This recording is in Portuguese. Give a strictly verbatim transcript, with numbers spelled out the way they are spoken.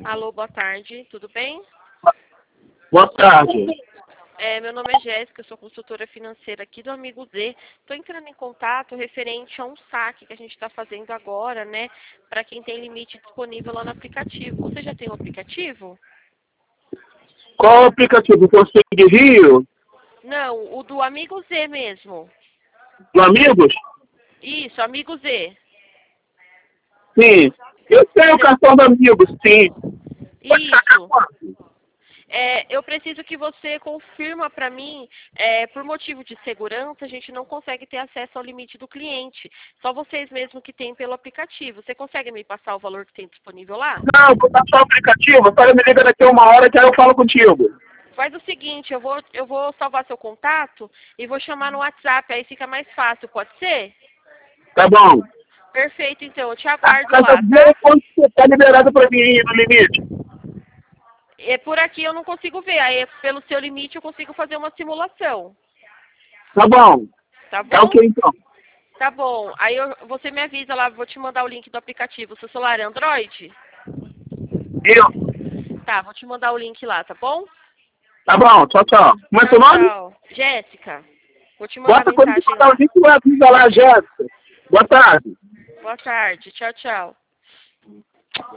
Alô, boa tarde, tudo bem? Boa tarde. É, meu nome é Jéssica, eu sou consultora financeira aqui do Amigo Z. Estou entrando em contato referente a um saque que a gente está fazendo agora, né? Para quem tem limite disponível lá no aplicativo. Você já tem o aplicativo? Qual o aplicativo? Conselho de Rio? Não, o do Amigo Z mesmo. Do Amigos? Isso, Amigo Z. Sim. Eu tenho o Cê- cartão do Amigos, sim. Pode sacar Isso. quanto? É, eu preciso que você confirma para mim, é, por motivo de segurança, a gente não consegue ter acesso ao limite do cliente. Só vocês mesmo que têm pelo aplicativo. Você consegue me passar o valor que tem disponível lá? Não, vou passar o aplicativo. A senhora me liga daqui a uma hora que aí eu falo contigo. Faz o seguinte, eu vou, eu vou salvar seu contato e vou chamar no WhatsApp, aí fica mais fácil, pode ser? Tá bom. Perfeito, então, eu te A aguardo senhora lá, vê tá? quanto você tá liberado pra mim ir no limite. É, por aqui eu não consigo ver, aí pelo seu limite eu consigo fazer uma simulação, Tá bom. tá Tá bom? ok, então. Tá bom, aí eu- você me avisa lá, vou te mandar o link do aplicativo. Seu celular é Android? Eu. Tá, vou te mandar o link lá, tá bom? Tá bom, tchau, tchau. Como é Tchau, seu nome? tchau. Jéssica, vou te mandar Bota quando mensagem você mandar o lá. link, você avisa lá, Jéssica. Boa tarde. Boa tarde, tchau, tchau.